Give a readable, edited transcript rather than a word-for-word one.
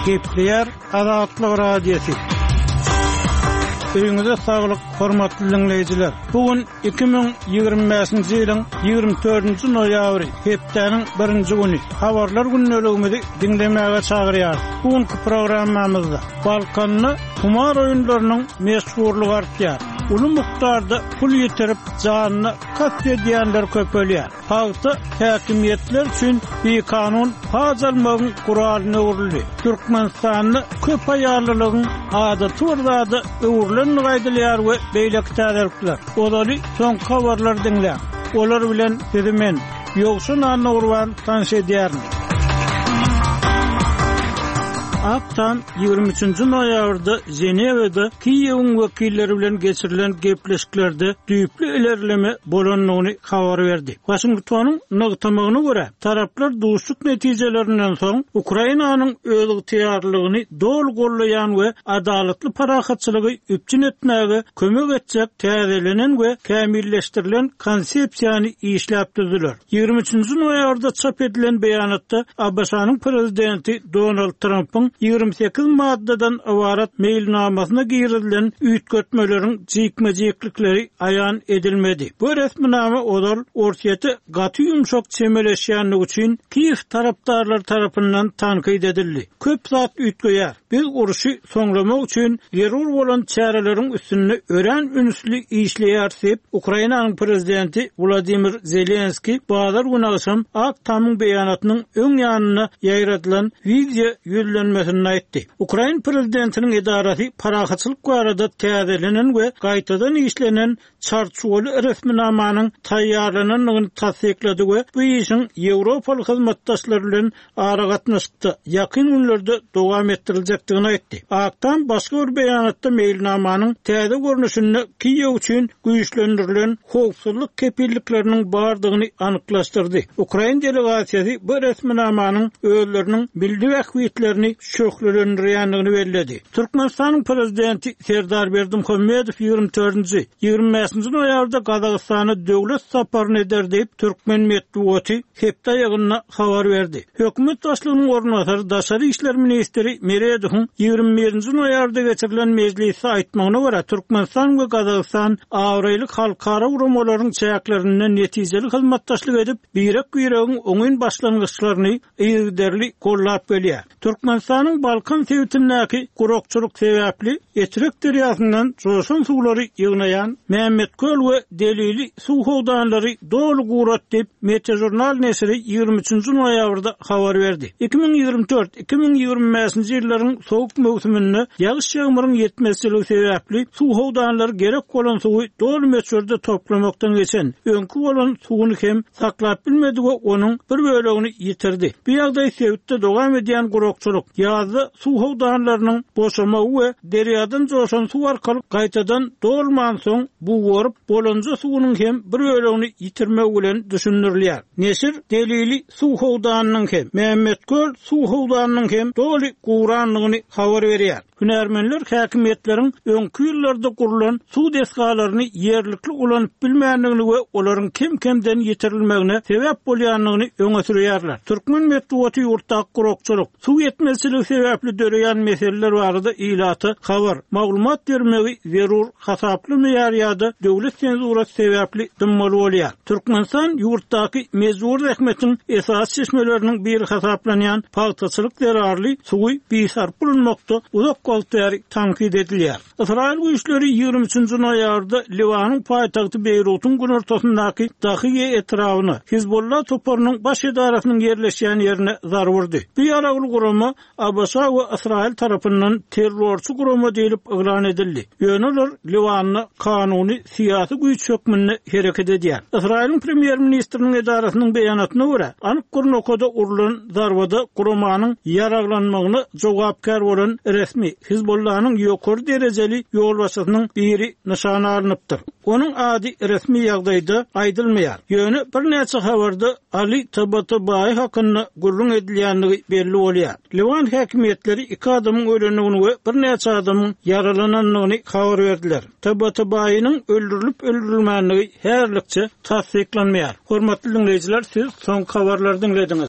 Gepleyer Azatlyk Radiosu. Öňüňizde saglyk, hormatly dinleýijiler. Bugün 2025-nji ýylyň 24-nji noýabry, hepdeniň 1-nji güni. Habarlar günneligimizi dinlemäge çagyrýar. Bugünkü programmamyzda Balkanny kumar oýunlarynyň meşhurlygy artýar. Ulu mukdarda pul ýetirip janyny katledýänler köpelýär. Hagty häkimiýetler üçin bir kanun hazırlamagyň guralyna urildi. Türkmenistanyň köp aýarlylygyň adaty barada öwürlen gaýdylýar we beýleki täzelikler. Olary soň habarlar dinlä. Olar bilen men ýoksun anna urwan tanşedýärmi. Aktan 23-nji noýabrda Ženewada Kiýewiň wekilleri bilen geçirilen gepleşiklerde düýpli ilerleme bolanyny habar berdi. Washingtonyň nygtamagyna görä, taraplar duşluk netijelerinden soň Ukrainanyň özlük täýärligini dol gollaýan we adalatly parahatçylygy üpçün etmäge kömek etjek täzelenen we kämilleşdirilen konsepsiýany işläp düzdiler. 23-nji noýabrda çap edilen beýanatda Abbasanyň prezidenti Donald Trump'ın 28 maddadan ibaret mailnamasyna girilen üýtgetmeleriň jikmejiklikleri aýan edilmedi. Bu resminama olar ortaýa gaty ýumşak çemeleşýänligi üçin Kiýew tarapdarlar tarapyndan tankyd edildi. Köp zat üýtgeýär. Biz uruşy soňlamak üçin zerur bolan çäreleriň üstünde ören ünsli işleýärsip, Ukrainanyň prezidenti Vladimir Zelenski bazar güni akşam Aktamyň beýanatynyň öň ýanyna ýaýradylan video ýüzlenmesini aýtdy. Ukraina prezidentiniň edarasy parahatçylyk barada täzelenen we gaýtadan işlenen çarçuwaly resminamanyň taýýarlanynyny tasdiklady we bu işiň Ýewropaly hyzmatdaşlar bilen ara gatnaşykda ýakyn günlerde dowam etdiriljakdygyny aýtdy. Aktam başga bir beýanatda mailnamanyň täze görnüşini Kiýew üçin güýçlendirilen howpsuzlyk kepillikleriniň bardygyny anyklaşdyrdy. Ukraina delegasiýasy bu resminamanyň özleriniň bildi wäkitlerini şöhlendirýändigini bellädi. Türkmenistanyň prezidenti Serdar Berdimuhammedow 24-nji 25-nji noýabrda Gazagystana döwlet saparyny eder diýip türkmen medeniýeti hepde ýygyna habar berdi. Hökümet başlygynyň ornatary Daşary işler ministri Meredow 21-nji noýabrda geçirilen mejlisi aýtmagyna görä Türkmenistan we Gazagistan awraýlyk halkara urumalaryň çäklerinden netijeli hyzmatdaşlyk edip birek-biregiň oňyn başlangyçlaryny ýygderli gollap gelýär. Türkmenistanyň Balkan sewitindäki gurokçuluk sebäpli Etrek deriýasyndan joşun suwlary ýygnaýan Mämmedköl we Delili suw howdanlary dolu gurat diýip Meteorjurnal nesri 23-nji noýabrda habar berdi. 2024-2025-nji ýyllaryň sowuk mewsüminde ýagyş ýağmuryň ýetmezçiligi sebäpli suw howdanlary gerek bolan suwy dolu meçherde toplamakdan geçen öňkü bolan suwuny hem saklap bilmedi we onuň bir bölegini ýitirdi. Bu ýagdaý sewitde dowam edýän gurokçuluk ýazda suw howdanlarynyň boşamagy we deriýadan joşan suw arkaly gaýtadan dolman soň bu gorup bolanja suwunyň hem bir bölegini ýitirmek bilen düşündirilýär. Nesir Delili suw howdanynyň hem Mämmedköl suw howdanynyň hem doly guranlygyny habar berýär. Hünärmenler häkimiýetleriň öňkü ýyllarda kurulan suw desgalaryny ýerlikli ulanyp bilmänligini we olaryň kim-kimden ýetirilmegine sebäp bolýanlygyny öňe sürýärler. Türkmen medeniýeti ýurtdaky gurokçuluk, suw ýetmezçiligi sebäpli döreýän meseleler barada ilaty habar, maglumat bermegi zerur, hasaply meýarýada döwlet senzurasy sebäpli dymmaly bolýar. Türkmenistan ýurtdaky mezur rehmetiň esas çeşmeleriniň biri hasaplanýan paýtaçylyk zerarly suwy bisar bulunmakda uzak goltary tankyd edilýär. Israil güýçleri 23-nji noýabrda Liwanyň paýtagty Beýrutun günortasyndaky Dahiýe etrawyny Hizbollah toplarynyň baş edarasynyň ýerleşýän ýerine zar wurdy. Bu ýaragly gurama Abbasa we Israil tarapyndan terrorçy gurama diýilip elan edildi. Ýöneler Liwanyň kanuny syýasy güýç hökmünde hereket edýär. Israilň premier ministriniň edarasynyň beýanatyna görä, anyk gurnokada urulan zarbada guramanyň ýaraglanmagyna jogapkar bolan resmi Hizbollah'nın ýokary derejeli ýolbaşçysynyň biri nişana alınıpdyr. Onuň ady resmi ýagdaýda aýdylmaýar. Ýöne bir näçe habarda Ali Tabatabaý hakynda gurrun edilýänligi belli bolýar. Liwan häkimiýetleri 2 adamyň ölenigini we bir näçe adamyň yaralananyny habar berdiler. Tabatabaýynyň öldürilip-öldürilmänligi herlikçe tasdiklanmaýar. Hormatly dinleýijiler, siz soň habarlary dinlediňiz.